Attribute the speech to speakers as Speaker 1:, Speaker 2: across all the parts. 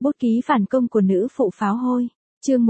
Speaker 1: Bút ký phản công của nữ phụ pháo hôi. Chương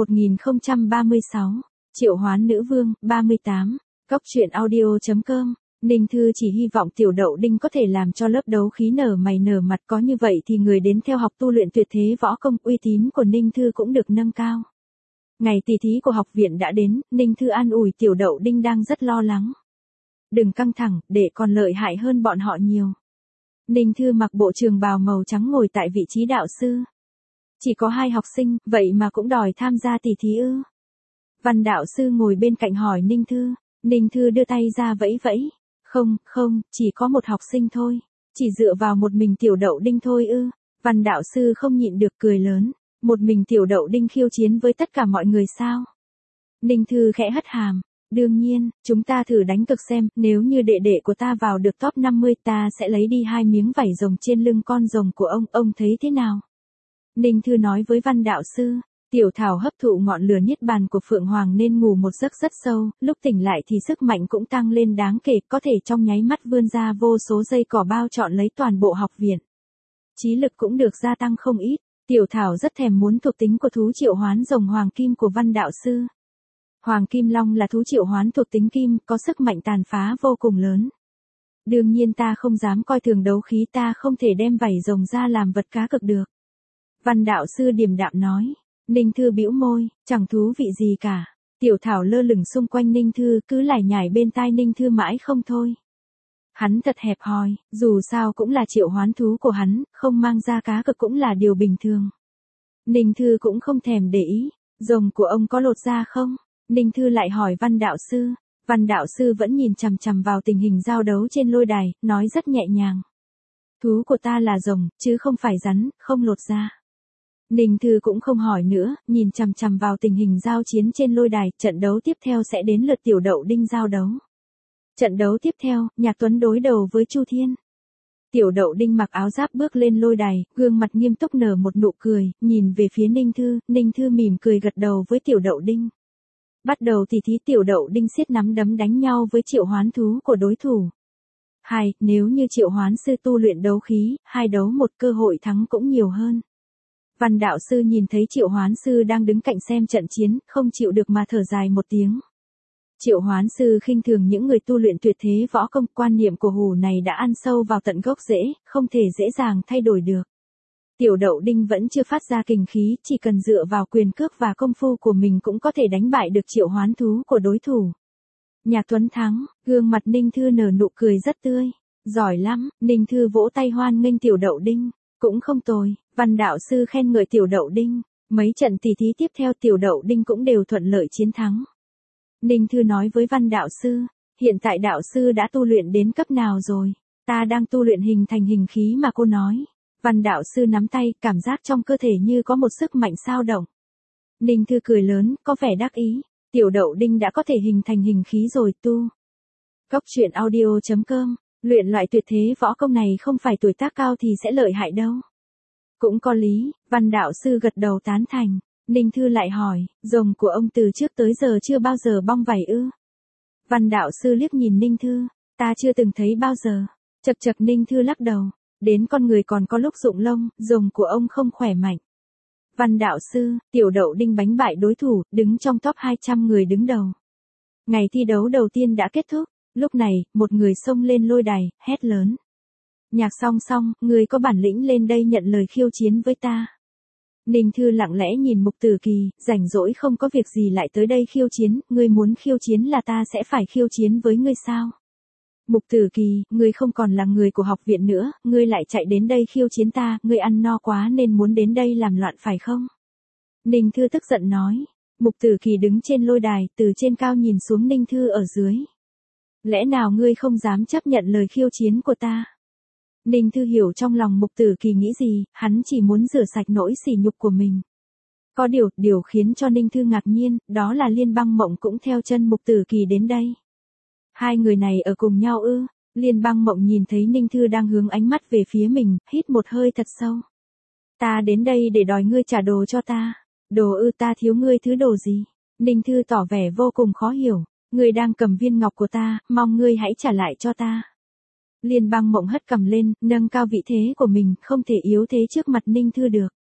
Speaker 1: 1036. Triệu hoán nữ vương, 38. Cóc truyện audio.com. Ninh Thư chỉ hy vọng Tiểu Đậu Đinh có thể làm cho lớp đấu khí nở mày nở mặt, có như vậy thì người đến theo học tu luyện tuyệt thế võ công, uy tín của Ninh Thư cũng được nâng cao. Ngày tỷ thí của học viện đã đến, Ninh Thư an ủi Tiểu Đậu Đinh đang rất lo lắng. Đừng căng thẳng, để còn lợi hại hơn bọn họ nhiều. Ninh Thư mặc bộ trường bào màu trắng ngồi tại vị trí đạo sư. Chỉ có 2 học sinh, vậy mà cũng đòi tham gia tỷ thí ư? Văn đạo sư ngồi bên cạnh hỏi Ninh Thư. Ninh Thư đưa tay ra vẫy vẫy. Không, chỉ có 1 học sinh thôi. Chỉ dựa vào một mình Tiểu Đậu Đinh thôi ư? Văn đạo sư không nhịn được cười lớn. Một mình Tiểu Đậu Đinh khiêu chiến với tất cả mọi người sao? Ninh Thư khẽ hất hàm. Đương nhiên, chúng ta thử đánh cược xem, nếu như đệ đệ của ta vào được top 50 ta sẽ lấy đi 2 miếng vảy rồng trên lưng con rồng của ông thấy thế nào? Ninh Thư nói với Văn đạo sư. Tiểu Thảo hấp thụ ngọn lửa niết bàn của Phượng Hoàng nên ngủ một giấc rất sâu, lúc tỉnh lại thì sức mạnh cũng tăng lên đáng kể, có thể trong nháy mắt vươn ra vô số dây cỏ bao trọn lấy toàn bộ học viện. Trí lực cũng được gia tăng không ít. Tiểu Thảo rất thèm muốn thuộc tính của thú triệu hoán rồng hoàng kim của Văn đạo sư. Hoàng Kim Long là thú triệu hoán thuộc tính kim, có sức mạnh tàn phá vô cùng lớn. Đương nhiên ta không dám coi thường đấu khí, ta không thể đem vảy rồng ra làm vật cá cược được. Văn đạo sư điềm đạm nói. Ninh Thư bĩu môi, chẳng thú vị gì cả. Tiểu Thảo lơ lửng xung quanh Ninh Thư, cứ lải nhải bên tai Ninh Thư mãi không thôi. Hắn thật hẹp hòi, dù sao cũng là triệu hoán thú của hắn, không mang ra cá cược cũng là điều bình thường. Ninh Thư cũng không thèm để ý. Rồng của ông có lột da không? Ninh Thư lại hỏi Văn đạo sư. Văn đạo sư vẫn nhìn chằm chằm vào tình hình giao đấu trên lôi đài, nói rất nhẹ nhàng. Thú của ta là rồng, chứ không phải rắn, không lột da. Ninh Thư cũng không hỏi nữa, nhìn chằm chằm vào tình hình giao chiến trên lôi đài, trận đấu tiếp theo sẽ đến lượt Tiểu Đậu Đinh giao đấu. Trận đấu tiếp theo, Nhạc Tuấn đối đầu với Chu Thiên. Tiểu Đậu Đinh mặc áo giáp bước lên lôi đài, gương mặt nghiêm túc nở một nụ cười, nhìn về phía Ninh Thư mỉm cười gật đầu với Tiểu Đậu Đinh. Bắt đầu tỷ thí. Tiểu Đậu Đinh siết nắm đấm đánh nhau với triệu hoán thú của đối thủ. Nếu như triệu hoán sư tu luyện đấu khí, 2 đấu 1 cơ hội thắng cũng nhiều hơn. Văn đạo sư nhìn thấy triệu hoán sư đang đứng cạnh xem trận chiến, không chịu được mà thở dài một tiếng. Triệu hoán sư khinh thường những người tu luyện tuyệt thế võ công, quan niệm của hủ này đã ăn sâu vào tận gốc rễ, không thể dễ dàng thay đổi được. Tiểu Đậu Đinh vẫn chưa phát ra kình khí, chỉ cần dựa vào quyền cước và công phu của mình cũng có thể đánh bại được triệu hoán thú của đối thủ. Nhạc Tuấn thắng, gương mặt Ninh Thư nở nụ cười rất tươi. Giỏi lắm, Ninh Thư vỗ tay hoan nghênh Tiểu Đậu Đinh. Cũng không tồi, Văn đạo sư khen ngợi Tiểu Đậu Đinh. Mấy trận tỷ thí tiếp theo Tiểu Đậu Đinh cũng đều thuận lợi chiến thắng. Ninh Thư nói với Văn đạo sư, hiện tại đạo sư đã tu luyện đến cấp nào rồi? Ta đang tu luyện hình thành hình khí mà cô nói. Văn đạo sư nắm tay, cảm giác trong cơ thể như có một sức mạnh xao động. Ninh Thư cười lớn, có vẻ đắc ý. Tiểu Đậu Đinh đã có thể hình thành hình khí rồi tu. Cóc truyện audio.com. Luyện loại tuyệt thế võ công này không phải tuổi tác cao thì sẽ lợi hại đâu. Cũng có lý, Văn đạo sư gật đầu tán thành. Ninh Thư lại hỏi, rồng của ông từ trước tới giờ chưa bao giờ bong vảy ư? Văn đạo sư liếc nhìn Ninh Thư, ta chưa từng thấy bao giờ. Chật Ninh Thư lắc đầu, đến con người còn có lúc rụng lông, rồng của ông không khỏe mạnh. Văn đạo sư, Tiểu Đậu Đinh đánh bại đối thủ, đứng trong top 200 người đứng đầu. Ngày thi đấu đầu tiên đã kết thúc. Lúc này, một người xông lên lôi đài, hét lớn. Nhạc Song, người có bản lĩnh lên đây nhận lời khiêu chiến với ta. Ninh Thư lặng lẽ nhìn Mục Tử Kỳ, rảnh rỗi không có việc gì lại tới đây khiêu chiến, ngươi muốn khiêu chiến là ta sẽ phải khiêu chiến với ngươi sao? Mục Tử Kỳ, ngươi không còn là người của học viện nữa, ngươi lại chạy đến đây khiêu chiến ta, ngươi ăn no quá nên muốn đến đây làm loạn phải không? Ninh Thư tức giận nói. Mục Tử Kỳ đứng trên lôi đài, từ trên cao nhìn xuống Ninh Thư ở dưới. Lẽ nào ngươi không dám chấp nhận lời khiêu chiến của ta? Ninh Thư hiểu trong lòng Mục Tử Kỳ nghĩ gì, hắn chỉ muốn rửa sạch nỗi sỉ nhục của mình. Có điều khiến cho Ninh Thư ngạc nhiên, đó là Liên Băng Mộng cũng theo chân Mục Tử Kỳ đến đây. 2 người này ở cùng nhau ư? Liên Băng Mộng nhìn thấy Ninh Thư đang hướng ánh mắt về phía mình, hít một hơi thật sâu. Ta đến đây để đòi ngươi trả đồ cho ta. Đồ ư? Ta thiếu ngươi thứ đồ gì? Ninh Thư tỏ vẻ vô cùng khó hiểu. Ngươi đang cầm viên ngọc của ta, mong ngươi hãy trả lại cho ta. Liên Bang Mộng hất cầm lên, nâng cao vị thế của mình, không thể yếu thế trước mặt Ninh Thư được.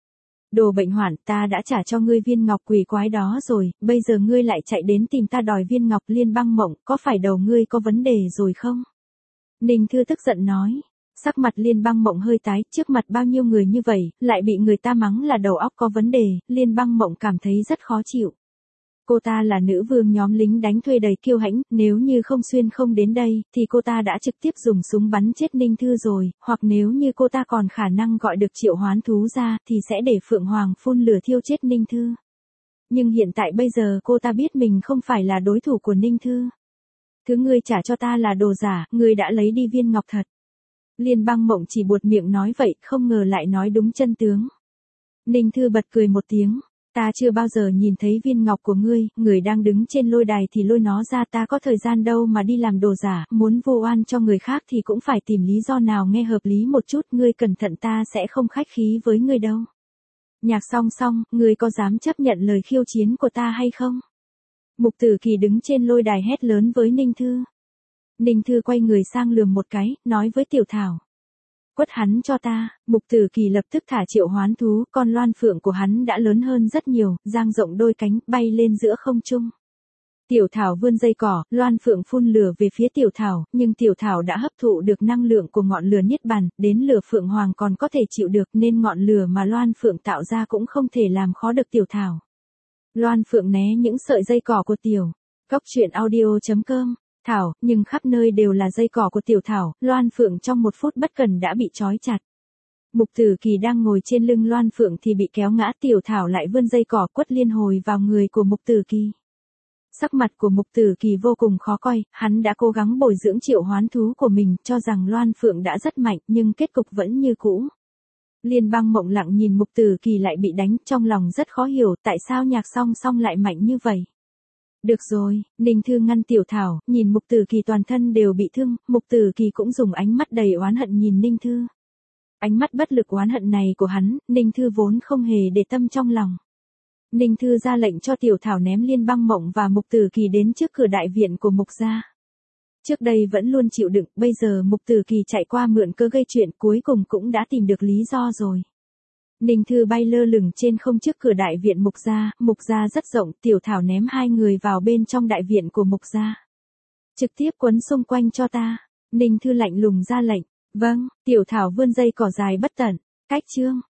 Speaker 1: Đồ bệnh hoạn, ta đã trả cho ngươi viên ngọc quỷ quái đó rồi, bây giờ ngươi lại chạy đến tìm ta đòi viên ngọc. Liên băng mộng, có phải đầu ngươi có vấn đề rồi không? Ninh Thư tức giận nói. Sắc mặt Liên băng mộng hơi tái, trước mặt bao nhiêu người như vậy, lại bị người ta mắng là đầu óc có vấn đề, Liên băng mộng cảm thấy rất khó chịu. Cô ta là nữ vương nhóm lính đánh thuê đầy kiêu hãnh, nếu như không xuyên không đến đây, thì cô ta đã trực tiếp dùng súng bắn chết Ninh Thư rồi, hoặc nếu như cô ta còn khả năng gọi được triệu hoán thú ra, thì sẽ để Phượng Hoàng phun lửa thiêu chết Ninh Thư. Nhưng hiện tại bây giờ cô ta biết mình không phải là đối thủ của Ninh Thư. Thứ ngươi trả cho ta là đồ giả, ngươi đã lấy đi viên ngọc thật. Liên băng mộng chỉ buột miệng nói vậy, không ngờ lại nói đúng chân tướng. Ninh Thư bật cười một tiếng. Ta chưa bao giờ nhìn thấy viên ngọc của ngươi, người đang đứng trên lôi đài thì lôi nó ra, ta có thời gian đâu mà đi làm đồ giả, muốn vu oan cho người khác thì cũng phải tìm lý do nào nghe hợp lý một chút, ngươi cẩn thận ta sẽ không khách khí với ngươi đâu. Nhạc xong, ngươi có dám chấp nhận lời khiêu chiến của ta hay không? Mục Tử Kỳ đứng trên lôi đài hét lớn với Ninh Thư. Ninh Thư quay người sang lườm một cái, nói với Tiểu Thảo. Quất hắn cho ta. Mục Tử Kỳ lập tức thả triệu hoán thú, con loan phượng của hắn đã lớn hơn rất nhiều, dang rộng đôi cánh, bay lên giữa không trung. Tiểu Thảo vươn dây cỏ, loan phượng phun lửa về phía Tiểu Thảo, nhưng Tiểu Thảo đã hấp thụ được năng lượng của ngọn lửa niết bàn, đến lửa phượng hoàng còn có thể chịu được, nên ngọn lửa mà loan phượng tạo ra cũng không thể làm khó được Tiểu Thảo. Loan phượng né những sợi dây cỏ của Tiểu. Góc truyện audio.com. Thảo, nhưng khắp nơi đều là dây cỏ của Tiểu Thảo, loan phượng trong một phút bất cần đã bị trói chặt. Mục Tử Kỳ đang ngồi trên lưng loan phượng thì bị kéo ngã, Tiểu Thảo lại vươn dây cỏ quất liên hồi vào người của Mục Tử Kỳ. Sắc mặt của Mục Tử Kỳ vô cùng khó coi, hắn đã cố gắng bồi dưỡng triệu hoán thú của mình, cho rằng loan phượng đã rất mạnh, nhưng kết cục vẫn như cũ. Liên băng mộng lặng nhìn Mục Tử Kỳ lại bị đánh, trong lòng rất khó hiểu, tại sao nhạc song lại mạnh như vậy. Được rồi, Ninh Thư ngăn Tiểu Thảo, nhìn Mục Tử Kỳ toàn thân đều bị thương, Mục Tử Kỳ cũng dùng ánh mắt đầy oán hận nhìn Ninh Thư. Ánh mắt bất lực oán hận này của hắn, Ninh Thư vốn không hề để tâm trong lòng. Ninh Thư ra lệnh cho Tiểu Thảo ném Liên băng mộng và Mục Tử Kỳ đến trước cửa đại viện của Mục gia. Trước đây vẫn luôn chịu đựng, bây giờ Mục Tử Kỳ chạy qua mượn cớ gây chuyện, cuối cùng cũng đã tìm được lý do rồi. Ninh Thư bay lơ lửng trên không trước cửa đại viện Mục gia rất rộng, Tiểu Thảo ném hai người vào bên trong đại viện của Mục gia. Trực tiếp quấn xung quanh cho ta. Ninh Thư lạnh lùng ra lệnh. Vâng, Tiểu Thảo vươn dây cỏ dài bất tận. Cách chương.